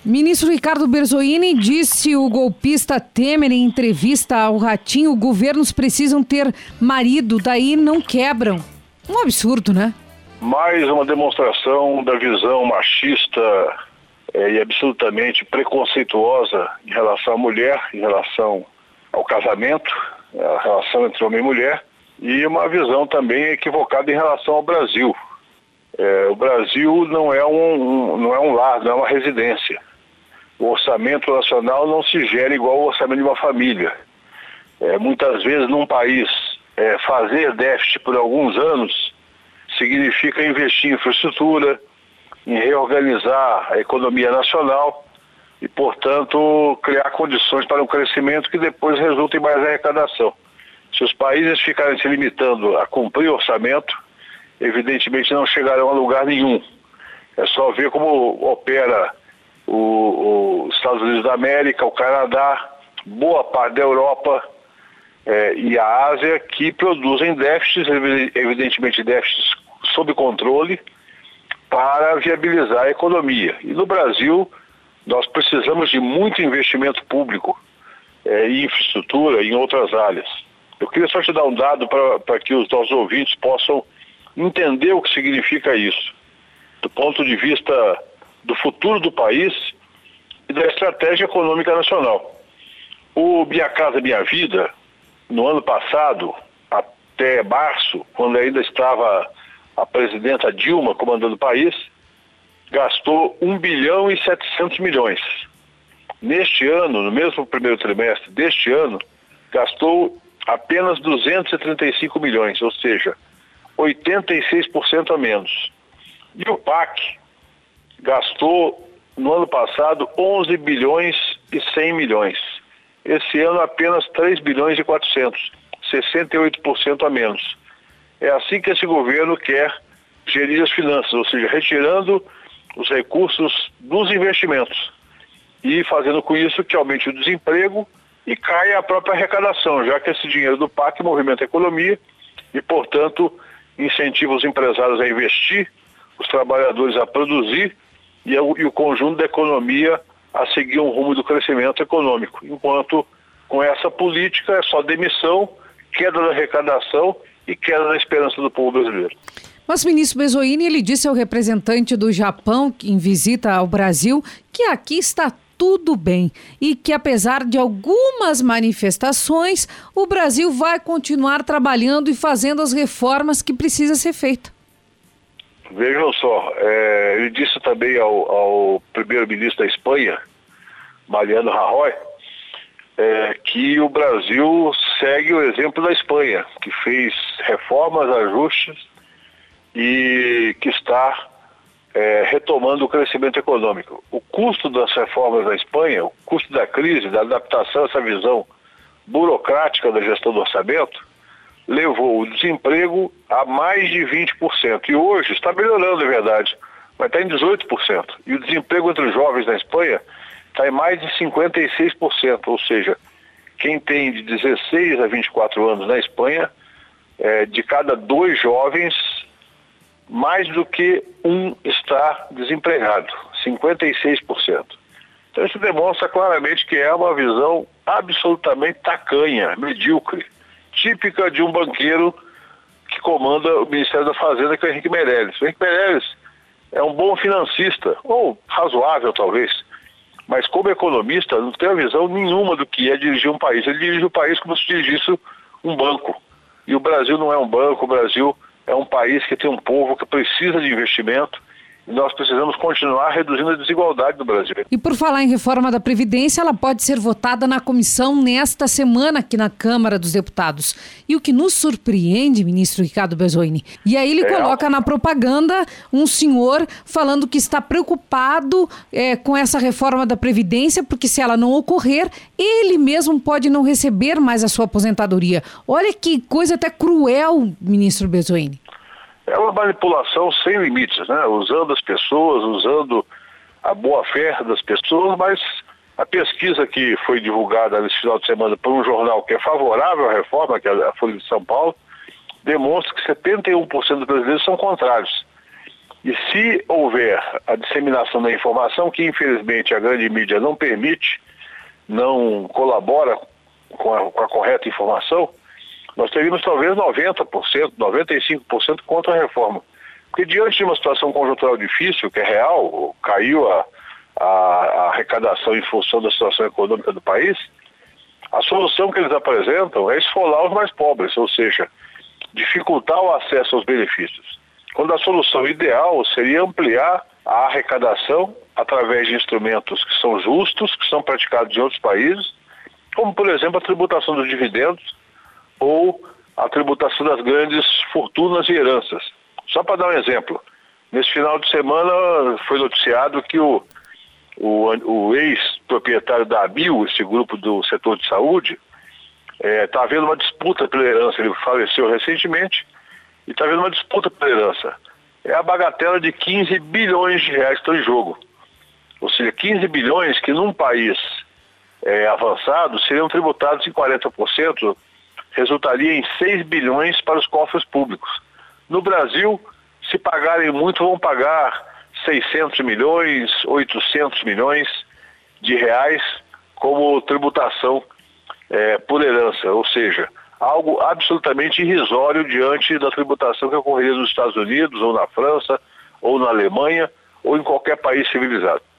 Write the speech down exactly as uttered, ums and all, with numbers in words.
Ministro Ricardo Berzoini disse o golpista Temer em entrevista ao Ratinho: governos precisam ter marido, daí não quebram. Um absurdo, né? Mais uma demonstração da visão machista é, e absolutamente preconceituosa em relação à mulher, em relação ao casamento, a relação entre homem e mulher, e uma visão também equivocada em relação ao Brasil. É, o Brasil não é um, um, não é um lar, não é uma residência. O orçamento nacional não se gera igual ao orçamento de uma família. É, muitas vezes num país é, fazer déficit por alguns anos significa investir em infraestrutura, em reorganizar a economia nacional e, portanto, criar condições para um crescimento que depois resulte em mais arrecadação. Se os países ficarem se limitando a cumprir o orçamento, evidentemente não chegarão a lugar nenhum. É só ver como opera o, os Estados Unidos da América, o Canadá, boa parte da Europa é, e a Ásia, que produzem déficits, evidentemente déficits sob controle, para viabilizar a economia. E no Brasil, nós precisamos de muito investimento público é, em infraestrutura e em outras áreas. Eu queria só te dar um dado para que os nossos ouvintes possam entender o que significa isso, do ponto de vista do futuro do país e da estratégia econômica nacional. O Minha Casa Minha Vida, no ano passado, até março, quando ainda estava a presidenta Dilma comandando o país, gastou um bilhão e setecentos milhões. Neste ano, no mesmo primeiro trimestre deste ano, gastou apenas duzentos e trinta e cinco milhões, ou seja, oitenta e seis por cento a menos. E o P A C gastou no ano passado onze bilhões e cem milhões. Esse ano apenas três bilhões e quatrocentos, sessenta e oito por cento a menos. É assim que esse governo quer gerir as finanças, ou seja, retirando os recursos dos investimentos e fazendo com isso que aumente o desemprego e caia a própria arrecadação, já que esse dinheiro do P A C movimenta a economia e, portanto, incentiva os empresários a investir, os trabalhadores a produzir e, a, e o conjunto da economia a seguir um rumo do crescimento econômico. Enquanto com essa política é só demissão, queda da arrecadação e queda da esperança do povo brasileiro. Mas o ministro Berzoini, ele disse ao representante do Japão em visita ao Brasil que aqui está tudo bem e que, apesar de algumas manifestações, o Brasil vai continuar trabalhando e fazendo as reformas que precisa ser feita. Vejam só, é, ele disse também ao, ao primeiro-ministro da Espanha, Mariano Rajoy, é, que o Brasil segue o exemplo da Espanha, que fez reformas, ajustes e que está é, retomando o crescimento econômico. O custo das reformas na Espanha, o custo da crise, da adaptação a essa visão burocrática da gestão do orçamento, levou o desemprego a mais de vinte por cento. E hoje está melhorando, é verdade, mas está em dezoito por cento. E o desemprego entre os jovens na Espanha está em mais de cinquenta e seis por cento. Ou seja, quem tem de dezesseis a vinte e quatro anos na Espanha, é, de cada dois jovens, mais do que um está desempregado, cinquenta e seis por cento. Então isso demonstra claramente que é uma visão absolutamente tacanha, medíocre, típica de um banqueiro que comanda o Ministério da Fazenda, que é o Henrique Meirelles. O Henrique Meirelles é um bom financista, ou razoável talvez, mas como economista não tem a visão nenhuma do que é dirigir um país. Ele dirige o país como se dirigisse um banco. E o Brasil não é um banco, o Brasil é um país que tem um povo que precisa de investimento e nós precisamos continuar reduzindo a desigualdade do Brasil. E por falar em reforma da Previdência, ela pode ser votada na comissão nesta semana aqui na Câmara dos Deputados. E o que nos surpreende, ministro Ricardo Berzoini, e aí ele é. coloca na propaganda um senhor falando que está preocupado é, com essa reforma da Previdência, porque se ela não ocorrer, ele mesmo pode não receber mais a sua aposentadoria. Olha que coisa até cruel, ministro Berzoini. É uma manipulação sem limites, né? Usando as pessoas, usando a boa-fé das pessoas, mas a pesquisa que foi divulgada nesse final de semana por um jornal que é favorável à reforma, que é a Folha de São Paulo, demonstra que setenta e um por cento dos brasileiros são contrários. E se houver a disseminação da informação, que infelizmente a grande mídia não permite, não colabora com a, com a correta informação, nós teríamos talvez noventa por cento, noventa e cinco por cento contra a reforma. Porque diante de uma situação conjuntural difícil, que é real, caiu a, a, a arrecadação em função da situação econômica do país, a solução que eles apresentam é esfolar os mais pobres, ou seja, dificultar o acesso aos benefícios. Quando a solução ideal seria ampliar a arrecadação através de instrumentos que são justos, que são praticados em outros países, como, por exemplo, a tributação dos dividendos ou a tributação das grandes fortunas e heranças. Só para dar um exemplo, nesse final de semana foi noticiado que o, o, o ex-proprietário da Amil, esse grupo do setor de saúde, está é, havendo uma disputa pela herança. Ele faleceu recentemente e está havendo uma disputa pela herança. É a bagatela de quinze bilhões de reais que estão em jogo. Ou seja, quinze bilhões que num país é, avançado seriam tributados em quarenta por cento, resultaria em seis bilhões para os cofres públicos. No Brasil, se pagarem muito, vão pagar seiscentos milhões, oitocentos milhões de reais como tributação é, por herança, ou seja, algo absolutamente irrisório diante da tributação que ocorreria nos Estados Unidos, ou na França, ou na Alemanha, ou em qualquer país civilizado.